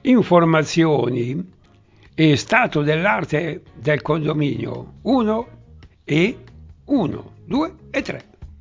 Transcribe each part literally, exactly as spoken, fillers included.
Informazioni e stato dell'arte del condominio uno e uno, due e tre.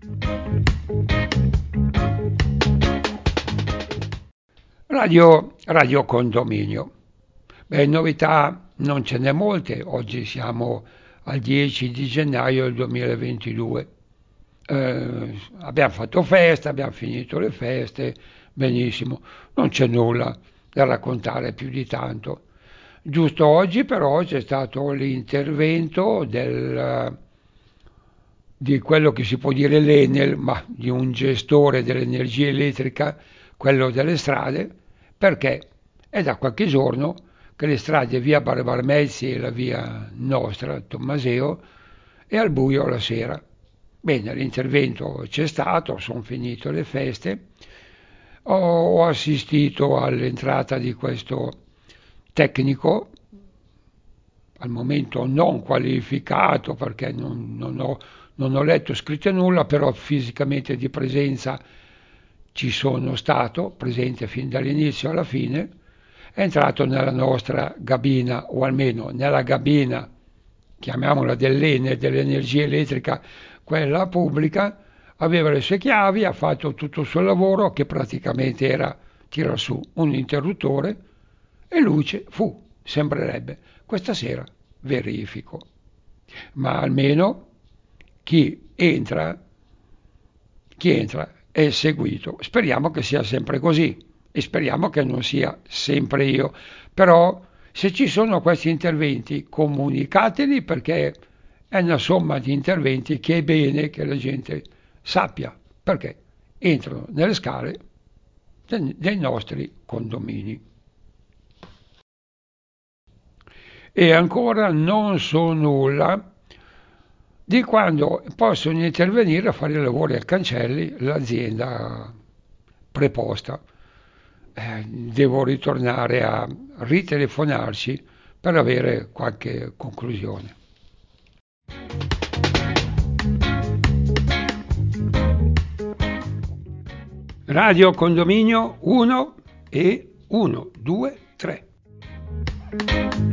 Radio, Radio Condominio. Beh, novità non ce n'è molte, oggi siamo al dieci di gennaio del duemilaventidue. Eh, abbiamo fatto festa, abbiamo finito le feste, benissimo, non c'è nulla da raccontare più di tanto. Giusto oggi però c'è stato l'intervento del, di quello che si può dire l'Enel, ma di un gestore dell'energia elettrica, quello delle strade, perché è da qualche giorno che le strade via Barbarmezzi e la via nostra, Tommaseo, è al buio la sera. Bene, l'intervento c'è stato, sono finite le feste, ho assistito all'entrata di questo tecnico, al momento non qualificato perché non, non, ho, non ho letto scritto nulla, però fisicamente di presenza ci sono stato, presente fin dall'inizio alla fine, è entrato nella nostra gabina, o almeno nella gabina, chiamiamola dell'Ene, dell'energia elettrica, quella pubblica, aveva le sue chiavi, ha fatto tutto il suo lavoro, che praticamente era tirar su un interruttore, e luce fu, sembrerebbe. Questa sera verifico. Ma almeno chi entra, chi entra è seguito. Speriamo che sia sempre così e speriamo che non sia sempre io. Però se ci sono questi interventi, comunicateli, perché è una somma di interventi che è bene che la gente sappia, perché entrano nelle scale dei nostri condomini. E ancora non so nulla di quando possono intervenire a fare i lavori al cancelli l'azienda preposta. Eh, devo ritornare a ritelefonarci per avere qualche conclusione. Radio Condominio uno e uno, due, tre.